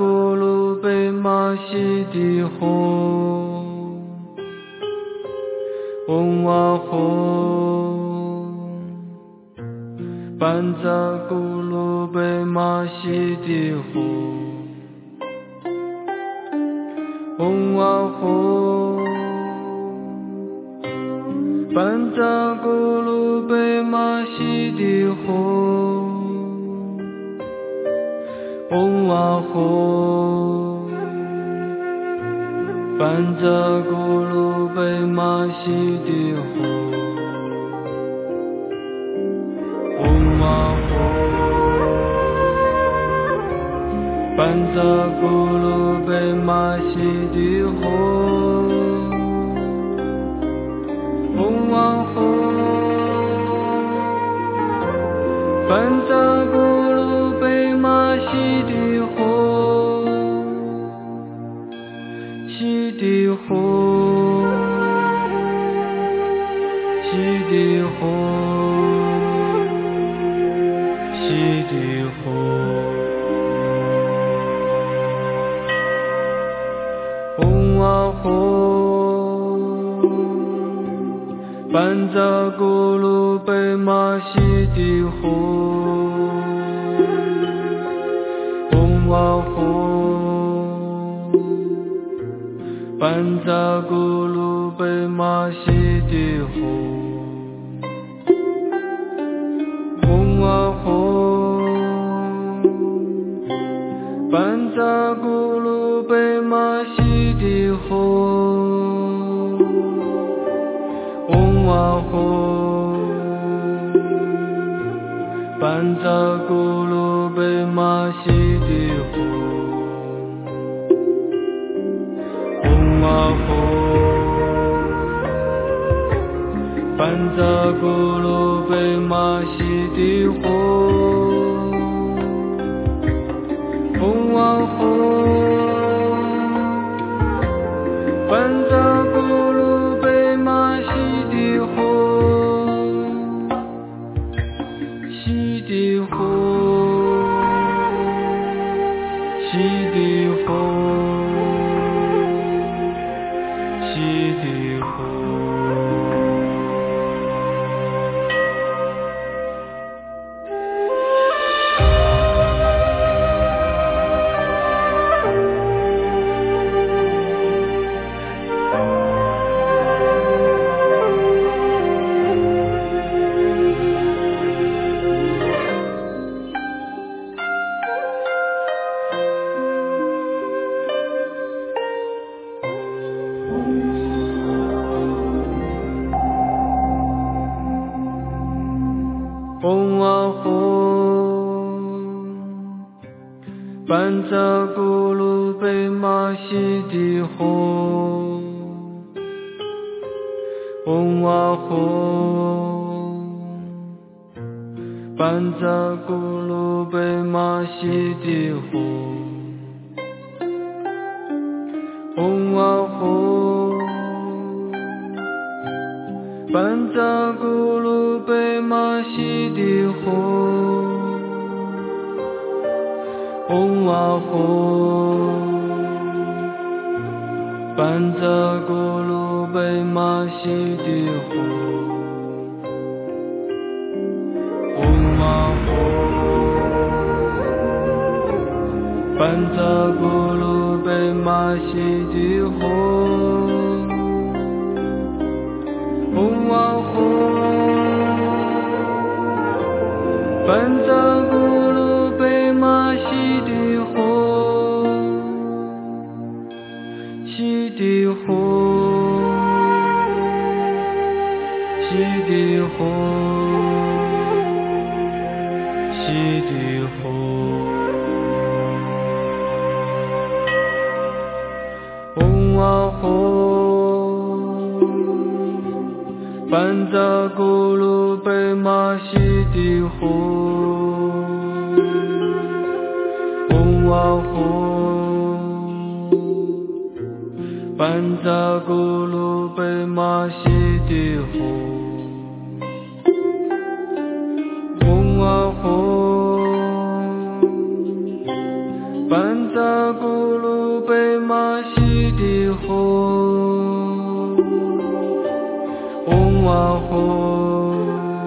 咕噜贝玛西地吽，嗡哇吽，班扎咕噜贝玛西地吽，嗡哇吽，班扎咕噜贝玛西地吽，嗡哇吽，班扎咕噜贝玛西地吽，嗡哇吽，班扎咕噜贝玛西地吽，嗡哇吽，班扎咕噜贝玛西地吽，西地吽，西地吽，西地吽，嗡哇吽，班扎咕噜贝玛西地吽，嗡哇吽，班扎咕噜贝玛西地吽，嗡哇吽，班扎咕噜贝玛西地吽，嗡哇吽，班扎咕噜贝玛西地吽，嗡哇吽，班扎咕噜贝玛西地吽，嗡哇吽，班扎咕噜贝玛西地吽，西地吽，西地吽，西地吽，嗡哇吽，班扎咕噜贝玛西地吽，嗡哇吽，班扎咕噜贝玛西地吽，嗡哇吽，班扎咕噜贝玛西地吽，嗡哇吽，班扎咕噜贝玛西地吽，嗡哇吽，班扎咕噜贝玛西地吽，嗡哇吽，班扎咕噜贝玛西地吽，西地吽，西地吽，西地吽，嗡哇吽，班扎咕噜贝玛西地吽，嗡哇吽，班扎咕噜贝玛西地吽，嗡哇吽，班扎咕噜贝玛西迪吽，嗡哇吽，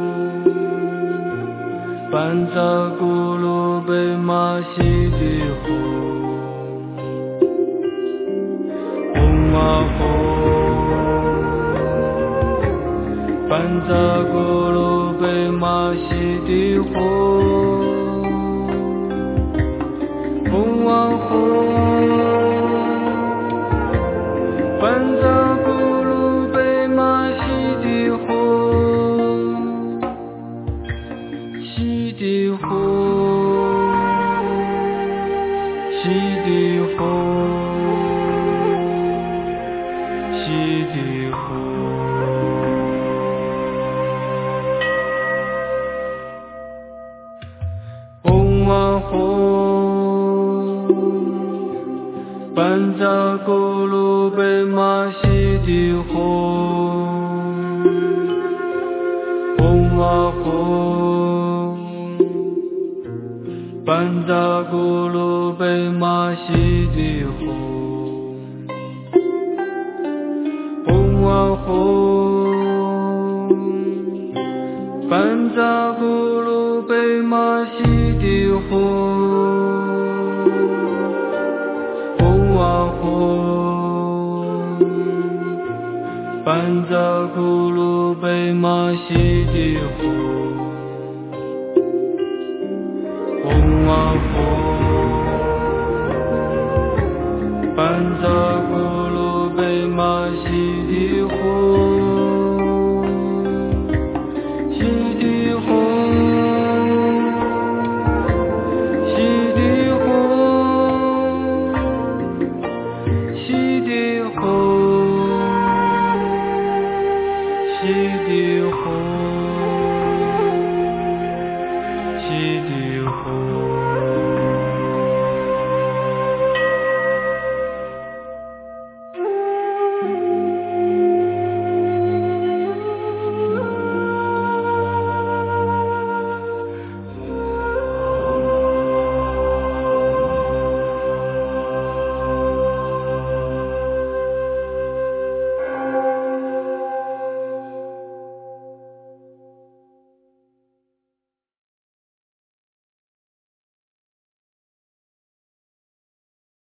班扎咕噜贝玛西迪吽，嗡哇吽，班扎咕噜贝玛西迪吽，嗡哇吽。班扎咕噜贝玛西迪吽，西迪吽，西迪吽，西迪吽。嗡哇吽，班扎咕噜贝玛西迪吽，嗡哇吽，班扎咕噜贝玛西迪吽，嗡哇吽，班扎咕噜贝玛西迪吽，嗡哇吽，班扎咕噜贝玛西迪吽，嗡哇吽。